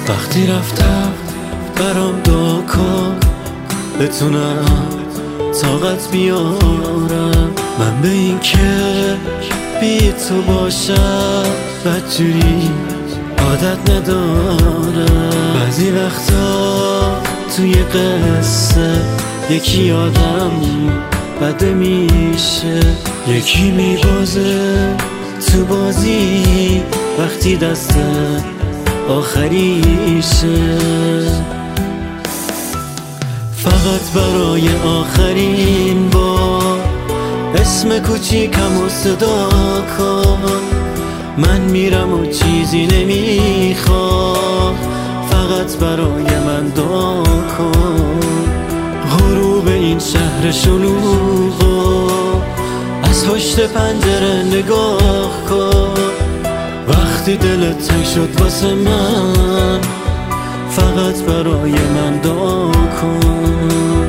وقتی رفتم برام دعا کن بتونم طاقت بیارم من به این که بی تو باشم بدجوری عادت ندارم. بعضی وقتا توی قصه یکی آدم بده میشه، یکی میبازه تو بازی وقتی دست آخریشه. فقط برای آخرین بار اسم کوچیکم رو صدا کن. من میرم و چیزی نمیخوام، فقط برای من دعا کن. غروب این شهر شلوغو از پشت پنجره نگاه کن. وقتی دلت تنگ شد واسه من فقط برای من دعا کن.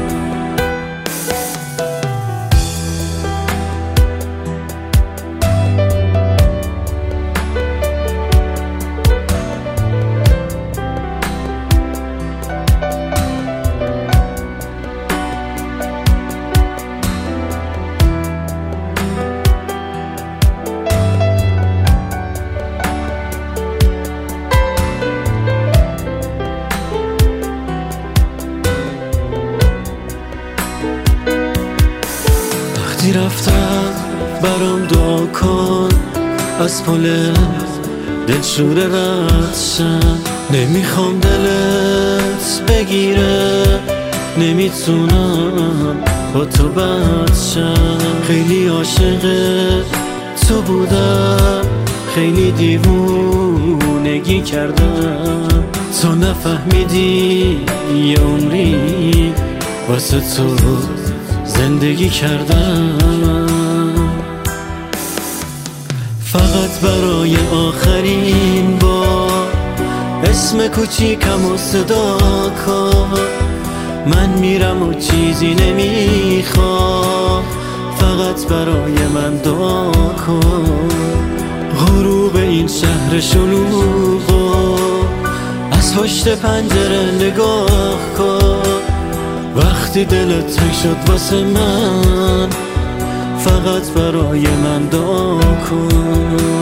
وقتی رفتم برام دعا کن از پل دلشوره رد شم. نمیخوام دلت بگیره، نمیتونم با تو بد شم. خیلی عاشق تو بودم، خیلی دیوونگی کردم. تو نفهمیدی یه عمری واسه تو زندگی کردم. فقط برای آخرین بار اسم کوچیکم رو صدا کن. من میرم و چیزی نمیخوام، فقط برای من دعا کن. غروب این شهر شلوغو از پشت پنجره نگاه کن. وقتی دلت تنگ شد واسه من فقط برای من دعا کن.